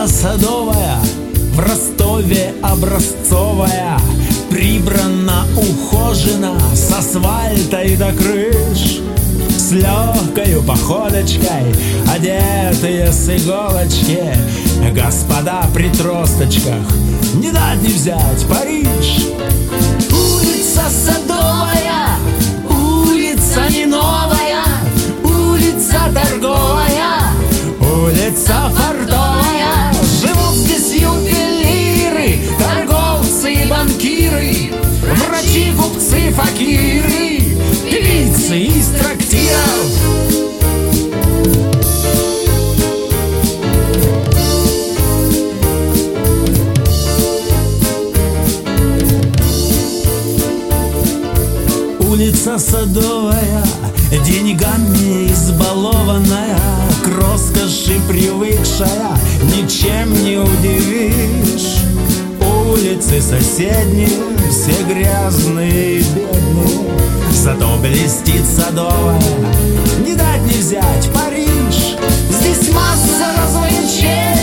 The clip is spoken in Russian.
Улица Садовая, в Ростове образцовая, прибрана, ухожена, с асфальта и до крыш. С легкою походочкой, одетые с иголочки, господа при тросточках, не дать не взять Париж. Улица Садовая, улица не новая, улица торговая, улица фартовая. Живут здесь ювелиры, торговцы и банкиры, врачи, купцы, факиры, певицы из трактиров. Улица Садовая, деньгами избалованная, к роскоши привыкшая, ничем не удивишь. Улицы соседние, все грязные и бедные, зато блестит Садовая, не дать не взять Париж. Здесь масса развлечений,